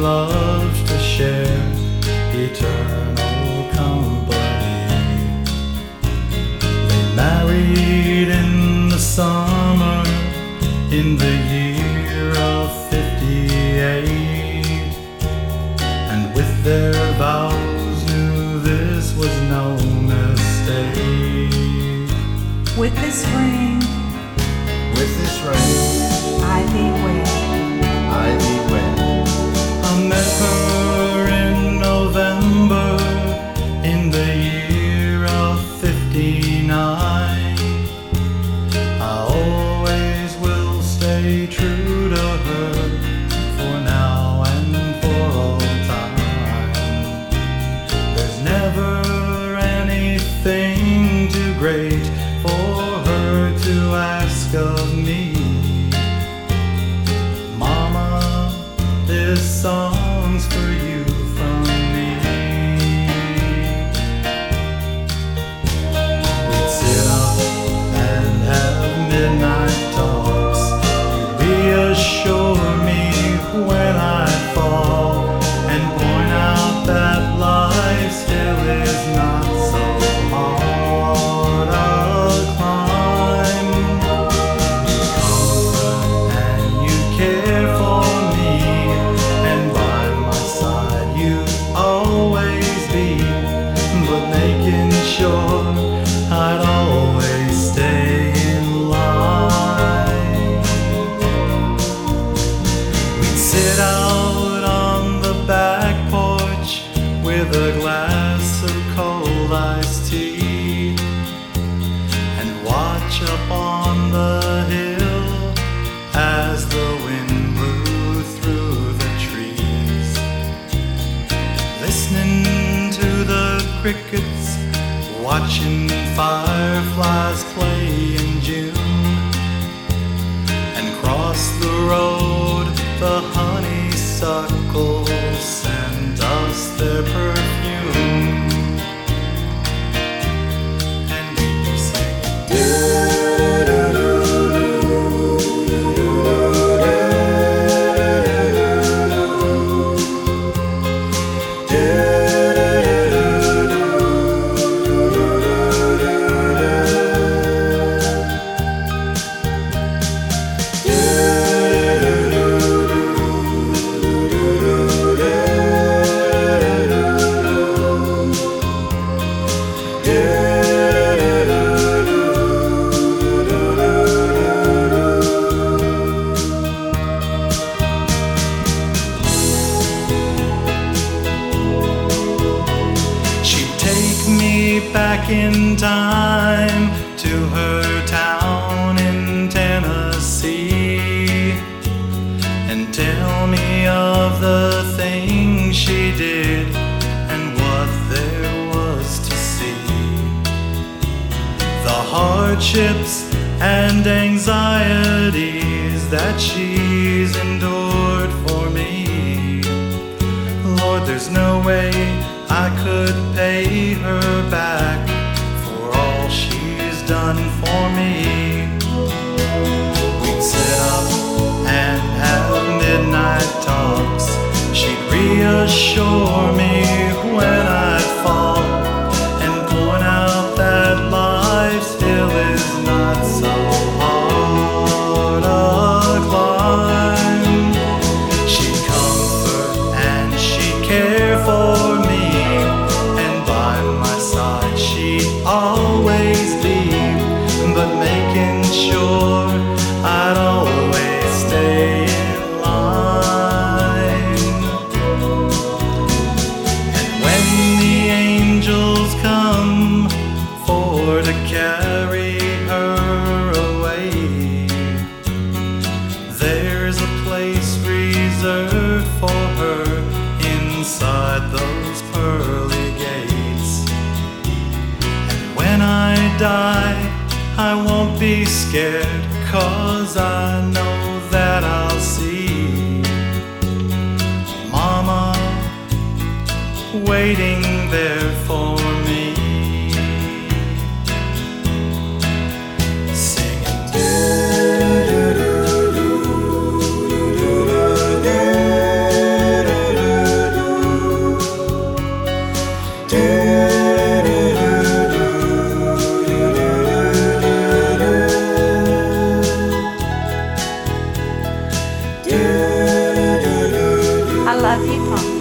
loves to share eternal company. They married in the summer in the year of 58, and with their vows knew this was no mistake. With this ring, I thee wed. I met her in November in the year of 59. I always will stay true to her for now and for all time. There's never anything too great for her to ask of me. Mama, this song's for you from me. We'd sit up and have midnight talks. You'd reassure me when I fall and point out that life still is not so hard a climb. You comfort and you care for me, and by my side you always be, but making sure I'd always stay in line. We'd sit out on the back porch with a glass of cold iced tea and watch up on the hill as the wind blew through the trees, listening to the crickets, watching fireflies play in June, and cross the road the honeysuckles sent us their perfume, and we'd be back in time to her town in Tennessee and tell me of the things she did and what there was to see, the hardships and anxieties that she's endured for me. Lord, there's no way I could pay her back for all she's done for me. We'd sit up and have midnight talks. She'd reassure me when I'd fall and point out that life still is not so hard a climb. She'd comfort and she'd care for me, always be, but making sure I'd always stay in line. And when the angels come for to carry her away, there's a place reserved for her inside those pearly gates. When I die, I won't be scared, 'cause I know that I'll see Mama waiting there for me. Singing I love you, Pumpkin.